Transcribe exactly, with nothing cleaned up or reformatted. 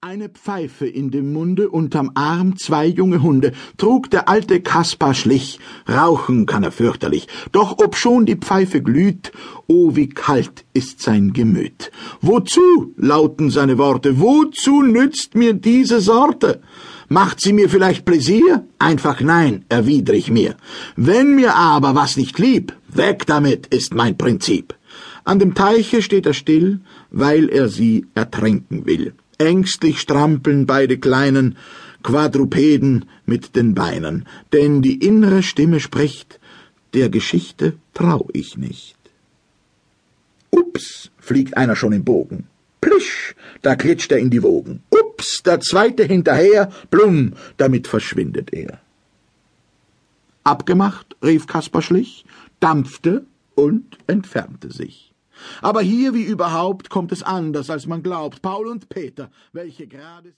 Eine Pfeife in dem Munde, unterm Arm zwei junge Hunde, trug der alte Kaspar Schlich, rauchen kann er fürchterlich, doch obschon die Pfeife glüht, oh wie kalt ist sein Gemüt. Wozu, lauten seine Worte, wozu nützt mir diese Sorte? Macht sie mir vielleicht Pläsier? Einfach nein, erwidr ich mir. Wenn mir aber was nicht lieb, weg damit ist mein Prinzip. An dem Teiche steht er still, weil er sie ertränken will. Ängstlich strampeln beide kleinen Quadrupeden mit den Beinen, denn die innere Stimme spricht, der Geschichte trau ich nicht. Ups, fliegt einer schon im Bogen. Plisch, da klitscht er in die Wogen. Ups, der zweite hinterher, plum, damit verschwindet er. Abgemacht, rief Kaspar Schlich, dampfte und entfernte sich. Aber hier wie überhaupt kommt es anders, als man glaubt. Paul und Peter, welche gerade